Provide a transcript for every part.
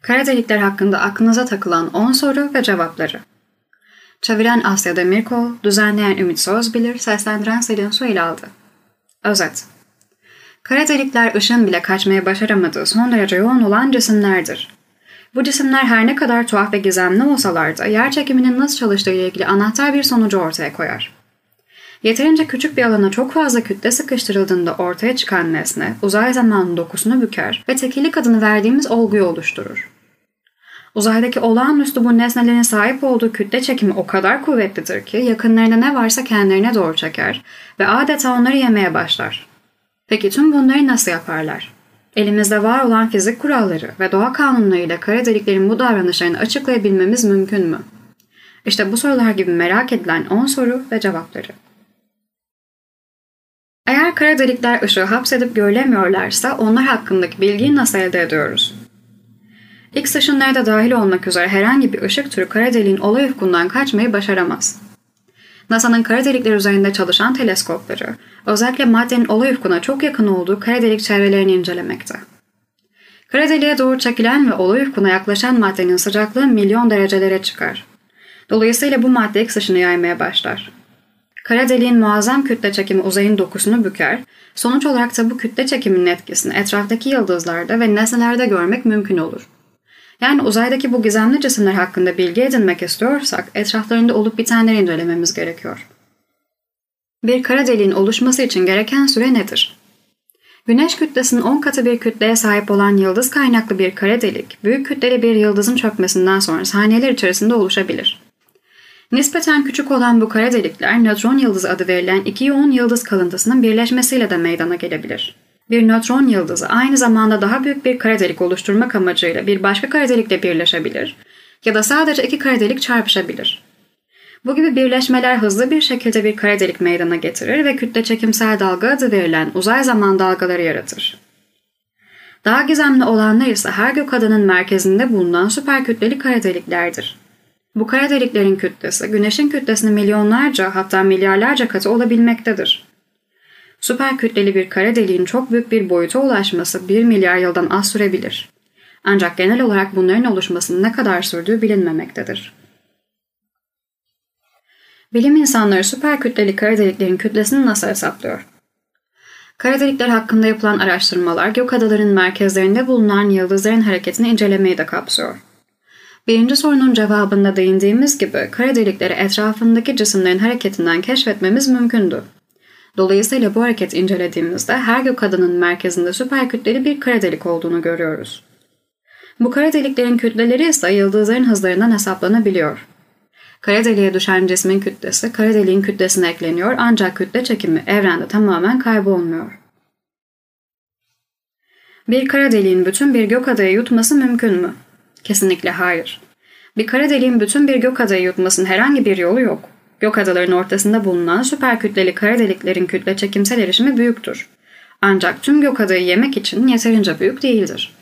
Kara delikler hakkında aklınıza takılan 10 soru ve cevapları. Çeviren Asya Demirkol, düzenleyen Ümit Sözbilir, seslendiren Selin Su ile aldı. Özet. Kara delikler ışın bile kaçmaya başaramadığı son derece yoğun olan cisimlerdir. Bu cisimler her ne kadar tuhaf ve gizemli olsalar da yer çekiminin nasıl çalıştığı ile ilgili anahtar bir sonucu ortaya koyar. Yeterince küçük bir alana çok fazla kütle sıkıştırıldığında ortaya çıkan nesne, uzay zamanın dokusunu büker ve tekillik adını verdiğimiz olguyu oluşturur. Uzaydaki olağanüstü bu nesnelerin sahip olduğu kütle çekimi o kadar kuvvetlidir ki yakınlarında ne varsa kendilerine doğru çeker ve adeta onları yemeye başlar. Peki tüm bunları nasıl yaparlar? Elimizde var olan fizik kuralları ve doğa kanunlarıyla kara deliklerin bu davranışlarını açıklayabilmemiz mümkün mü? İşte bu sorular gibi merak edilen 10 soru ve cevapları. Eğer kara delikler ışığı hapsedip görülemiyorlarsa onlar hakkındaki bilgiyi nasıl elde ediyoruz? X ışınları da dahil olmak üzere herhangi bir ışık türü kara deliğin olay ufkundan kaçmayı başaramaz. NASA'nın kara delikler üzerinde çalışan teleskopları, özellikle maddenin olay ufkuna çok yakın olduğu kara delik çevrelerini incelemekte. Kara deliğe doğru çekilen ve olay ufkuna yaklaşan maddenin sıcaklığı milyon derecelere çıkar. Dolayısıyla bu madde X ışını yaymaya başlar. Kara deliğin muazzam kütle çekimi uzayın dokusunu büker, sonuç olarak da bu kütle çekiminin etkisini etraftaki yıldızlarda ve nesnelerde görmek mümkün olur. Yani uzaydaki bu gizemli cisimler hakkında bilgi edinmek istiyorsak etraflarında olup bitenleri incelememiz gerekiyor. Bir kara deliğin oluşması için gereken süre nedir? Güneş kütlesinin 10 katı bir kütleye sahip olan yıldız kaynaklı bir kara delik, büyük kütleli bir yıldızın çökmesinden sonra saniyeler içerisinde oluşabilir. Nispeten küçük olan bu kara delikler nötron yıldızı adı verilen iki yoğun yıldız kalıntısının birleşmesiyle de meydana gelebilir. Bir nötron yıldızı aynı zamanda daha büyük bir kara delik oluşturmak amacıyla bir başka kara delikle birleşebilir ya da sadece iki kara delik çarpışabilir. Bu gibi birleşmeler hızlı bir şekilde bir kara delik meydana getirir ve kütle çekimsel dalga adı verilen uzay zaman dalgaları yaratır. Daha gizemli olanlar ise her gökadanın merkezinde bulunan süperkütleli kara deliklerdir. Bu kara deliklerin kütlesi Güneş'in kütlesinin milyonlarca hatta milyarlarca katı olabilmektedir. Süperkütleli bir kara deliğin çok büyük bir boyuta ulaşması 1 milyar yıldan az sürebilir. Ancak genel olarak bunların oluşmasının ne kadar sürdüğü bilinmemektedir. Bilim insanları süperkütleli kara deliklerin kütlesini nasıl hesaplıyor? Kara delikler hakkında yapılan araştırmalar gökadaların merkezlerinde bulunan yıldızların hareketini incelemeyi de kapsıyor. Birinci sorunun cevabında değindiğimiz gibi kara delikleri etrafındaki cisimlerin hareketinden keşfetmemiz mümkündü. Dolayısıyla bu hareketi incelediğimizde her gökadanın merkezinde süperkütleli bir kara delik olduğunu görüyoruz. Bu kara deliklerin kütleleri ise yıldızların hızlarından hesaplanabiliyor. Kara deliğe düşen cismin kütlesi kara deliğin kütlesine ekleniyor ancak kütle çekimi evrende tamamen kaybolmuyor. Bir kara deliğin bütün bir gökadayı yutması mümkün mü? Kesinlikle hayır. Bir kara deliğin bütün bir gökadayı yutmasının herhangi bir yolu yok. Gökadaların ortasında bulunan süperkütleli kara deliklerin kütle çekimsel erişimi büyüktür. Ancak tüm gökadayı yemek için yeterince büyük değildir.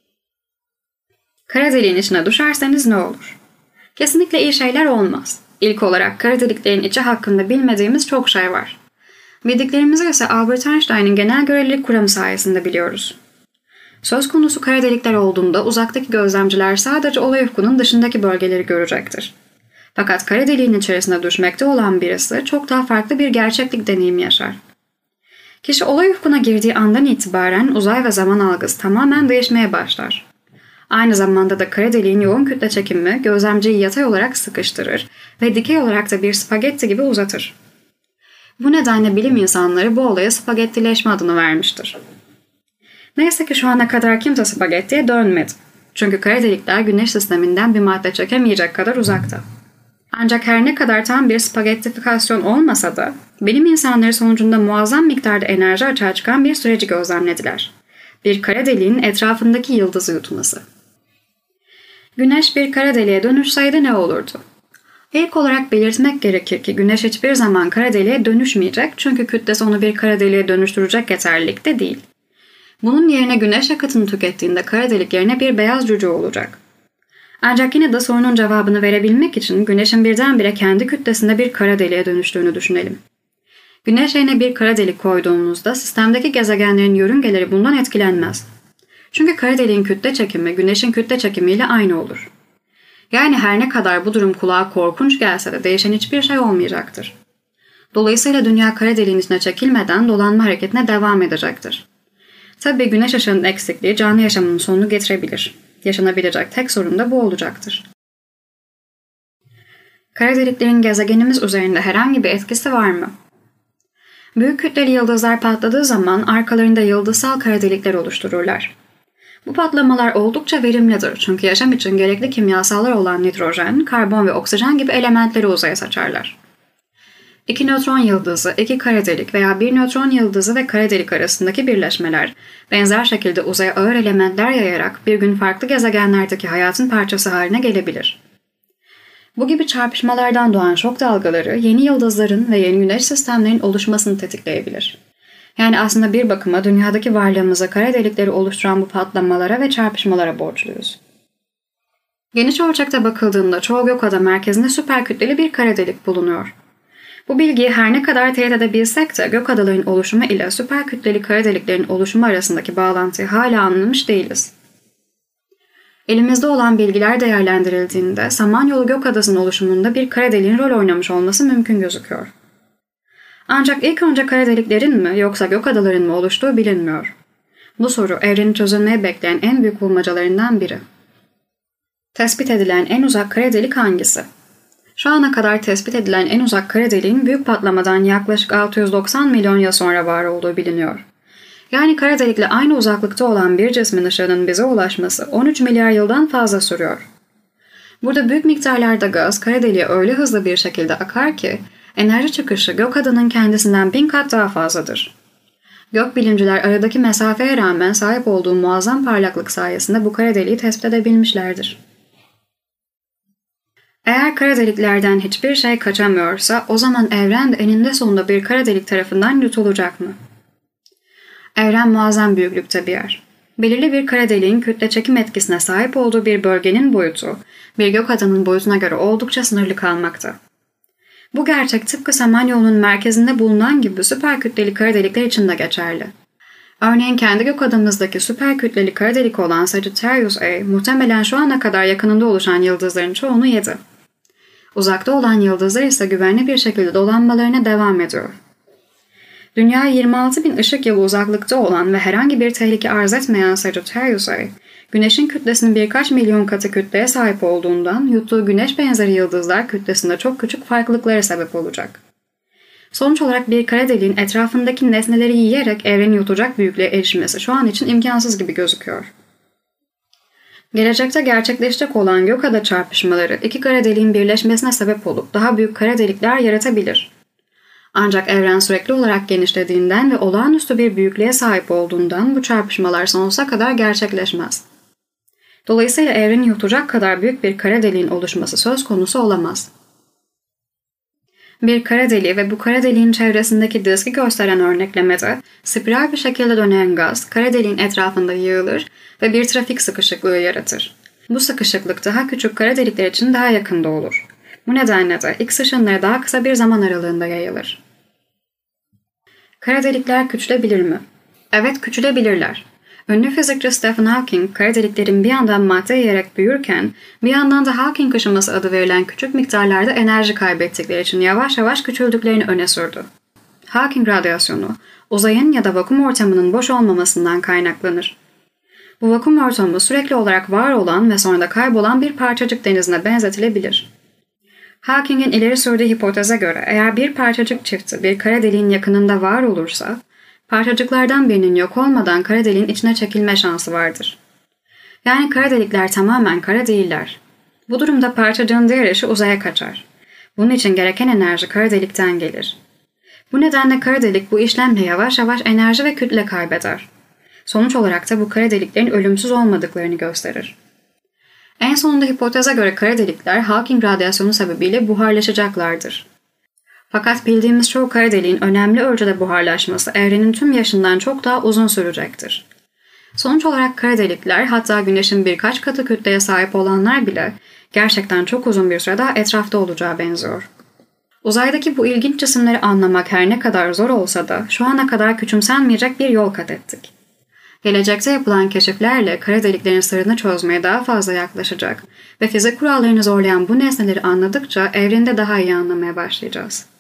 Kara deliğin içine düşerseniz ne olur? Kesinlikle iyi şeyler olmaz. İlk olarak kara deliklerin içi hakkında bilmediğimiz çok şey var. Bildiklerimizi ise Albert Einstein'ın genel görelilik kuramı sayesinde biliyoruz. Söz konusu kara delikler olduğunda uzaktaki gözlemciler sadece olay ufkunun dışındaki bölgeleri görecektir. Fakat kara deliğin içerisine düşmekte olan birisi çok daha farklı bir gerçeklik deneyimi yaşar. Kişi olay ufkuna girdiği andan itibaren uzay ve zaman algısı tamamen değişmeye başlar. Aynı zamanda da kara deliğin yoğun kütle çekimi gözlemciyi yatay olarak sıkıştırır ve dikey olarak da bir spagetti gibi uzatır. Bu nedenle bilim insanları bu olaya spagettileşme adını vermiştir. Neyse ki şu ana kadar kimse spagettiye dönmedi. Çünkü kara delikler Güneş sisteminden bir madde çekemeyecek kadar uzakta. Ancak her ne kadar tam bir spagettifikasyon olmasa da bilim insanları sonucunda muazzam miktarda enerji açığa çıkan bir süreci gözlemlediler. Bir kara deliğin etrafındaki yıldızı yutması. Güneş bir kara deliğe dönüşseydi ne olurdu? İlk olarak belirtmek gerekir ki Güneş hiçbir zaman kara deliğe dönüşmeyecek çünkü kütlesi onu bir kara deliğe dönüştürecek yeterlilikte değil. Bunun yerine Güneş yakıtını tükettiğinde kara delik yerine bir beyaz cüce olacak. Ancak yine de sorunun cevabını verebilmek için Güneş'in birdenbire kendi kütlesinde bir kara deliğe dönüştüğünü düşünelim. Güneş yerine bir kara delik koyduğumuzda sistemdeki gezegenlerin yörüngeleri bundan etkilenmez. Çünkü kara deliğin kütle çekimi Güneş'in kütle çekimiyle aynı olur. Yani her ne kadar bu durum kulağa korkunç gelse de değişen hiçbir şey olmayacaktır. Dolayısıyla dünya kara deliğin içine çekilmeden dolanma hareketine devam edecektir. Tabii güneş ışığının eksikliği canlı yaşamın sonunu getirebilir. Yaşanabilecek tek sorun da bu olacaktır. Kara deliklerin gezegenimiz üzerinde herhangi bir etkisi var mı? Büyük kütleli yıldızlar patladığı zaman arkalarında yıldızsal kara delikler oluştururlar. Bu patlamalar oldukça verimlidir çünkü yaşam için gerekli kimyasallar olan nitrojen, karbon ve oksijen gibi elementleri uzaya saçarlar. İki nötron yıldızı, iki kara delik veya bir nötron yıldızı ve kara delik arasındaki birleşmeler benzer şekilde uzaya ağır elementler yayarak bir gün farklı gezegenlerdeki hayatın parçası haline gelebilir. Bu gibi çarpışmalardan doğan şok dalgaları yeni yıldızların ve yeni güneş sistemlerinin oluşmasını tetikleyebilir. Yani aslında bir bakıma dünyadaki varlığımıza kara delikleri oluşturan bu patlamalara ve çarpışmalara borçluyuz. Geniş ölçekte bakıldığında çoğu gökada merkezinde süperkütleli bir kara delik bulunuyor. Bu bilgiyi her ne kadar teyit edebilsek de gökadaların oluşumu ile süperkütleli kara deliklerin oluşumu arasındaki bağlantıyı hala anlamış değiliz. Elimizde olan bilgiler değerlendirildiğinde Samanyolu Gökadası'nın oluşumunda bir kara deliğin rol oynamış olması mümkün gözüküyor. Ancak ilk önce kara deliklerin mi yoksa gökadaların mı oluştuğu bilinmiyor. Bu soru evreni çözülmeye bekleyen en büyük bulmacalarından biri. Tespit edilen en uzak kara delik hangisi? Şu ana kadar tespit edilen en uzak kara deliğin büyük patlamadan yaklaşık 690 milyon yıl sonra var olduğu biliniyor. Yani kara delikle aynı uzaklıkta olan bir cismin ışığının bize ulaşması 13 milyar yıldan fazla sürüyor. Burada büyük miktarlarda gaz kara deliğe öyle hızlı bir şekilde akar ki enerji çıkışı gökadının kendisinden 1000 kat daha fazladır. Gökbilimciler aradaki mesafeye rağmen sahip olduğu muazzam parlaklık sayesinde bu kara deliği tespit edebilmişlerdir. Eğer kara deliklerden hiçbir şey kaçamıyorsa o zaman evren de eninde sonunda bir kara delik tarafından yutulacak mı? Evren muazzam büyüklükte bir yer. Belirli bir kara deliğin kütle çekim etkisine sahip olduğu bir bölgenin boyutu, bir gökadanın boyutuna göre oldukça sınırlı kalmakta. Bu gerçek tıpkı Samanyolu'nun merkezinde bulunan gibi süperkütleli kara delikler için de geçerli. Örneğin kendi gökadamızdaki süperkütleli kara delik olan Sagittarius A muhtemelen şu ana kadar yakınında oluşan yıldızların çoğunu yedi. Uzakta olan yıldızlar ise güvenli bir şekilde dolanmalarına devam ediyor. Dünya 26.000 ışık yılı uzaklıkta olan ve herhangi bir tehlike arz etmeyen Sagittarius A, Güneş'in kütlesinin birkaç milyon katı kütleye sahip olduğundan yuttuğu güneş benzeri yıldızlar kütlesinde çok küçük farklılıklara sebep olacak. Sonuç olarak bir kara deliğin etrafındaki nesneleri yiyerek evreni yutacak büyüklüğe erişmesi şu an için imkansız gibi gözüküyor. Gelecekte gerçekleşecek olan gökada çarpışmaları iki kara deliğin birleşmesine sebep olup daha büyük kara delikler yaratabilir. Ancak evren sürekli olarak genişlediğinden ve olağanüstü bir büyüklüğe sahip olduğundan bu çarpışmalar sonsuza kadar gerçekleşmez. Dolayısıyla evreni yutacak kadar büyük bir kara deliğin oluşması söz konusu olamaz. Bir kara deliği ve bu kara deliğin çevresindeki diski gösteren örneklemede spiral bir şekilde dönen gaz kara deliğin etrafında yığılır ve bir trafik sıkışıklığı yaratır. Bu sıkışıklık daha küçük kara delikler için daha yakında olur. Bu nedenle de X ışınları daha kısa bir zaman aralığında yayılır. Kara delikler küçülebilir mi? Evet, küçülebilirler. Ünlü fizikçi Stephen Hawking, kara deliklerin bir yandan madde yiyerek büyürken, bir yandan da Hawking ışıması adı verilen küçük miktarlarda enerji kaybettikleri için yavaş yavaş küçüldüklerini öne sürdü. Hawking radyasyonu, uzayın ya da vakum ortamının boş olmamasından kaynaklanır. Bu vakum ortamı sürekli olarak var olan ve sonra da kaybolan bir parçacık denizine benzetilebilir. Hawking'in ileri sürdüğü hipoteze göre eğer bir parçacık çifti bir kara deliğin yakınında var olursa, parçacıklardan birinin yok olmadan kara deliğin içine çekilme şansı vardır. Yani kara delikler tamamen kara değiller. Bu durumda parçacığın diğer eşi uzaya kaçar. Bunun için gereken enerji kara delikten gelir. Bu nedenle kara delik bu işlemle yavaş yavaş enerji ve kütle kaybeder. Sonuç olarak da bu kara deliklerin ölümsüz olmadıklarını gösterir. En sonunda hipoteze göre kara delikler Hawking radyasyonu sebebiyle buharlaşacaklardır. Fakat bildiğimiz çoğu kara deliğin önemli ölçüde buharlaşması evrenin tüm yaşından çok daha uzun sürecektir. Sonuç olarak kara delikler, hatta Güneş'in birkaç katı kütleye sahip olanlar bile gerçekten çok uzun bir süre daha etrafta olacağı benziyor. Uzaydaki bu ilginç cisimleri anlamak her ne kadar zor olsa da şu ana kadar küçümsenmeyecek bir yol kat ettik. Gelecekte yapılan keşiflerle kara deliklerin sırrını çözmeye daha fazla yaklaşacak ve fizik kurallarını zorlayan bu nesneleri anladıkça evreni de daha iyi anlamaya başlayacağız.